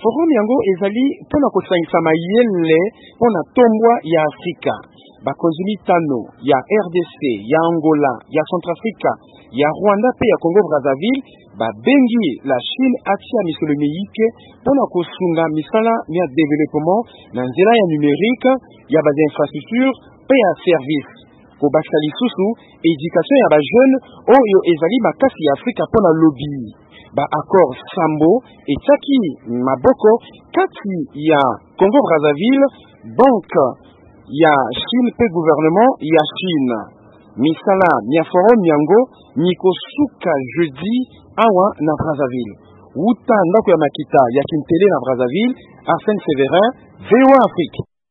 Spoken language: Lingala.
forum yango ezali pona kosangisa mayele pona tombwa ya Afrika. Bakonzi mitano ya RDC, ya Angola, ya Centrafrica, ya Rwanda pe ya Congo Brazzaville babengi la Chine atia misolo miyike pona kosunga misala ya développement na nzela ya numérique ya ba infrastructure pe ya service. Ko bakisa lisusu éducation ya ba jeune oyo ezali makasi ya Afrika pona lobby. Ba accord Sambo etaki maboko kati ya Congo Brazzaville, banque ya Chine pe gouvernement ya Chine. Misala mia forum yango niko suka jeudi awa na Brazzaville. Wuta ndako ya makita ya Kintele na Brazzaville, Arsène Séverin, VOA Afrique.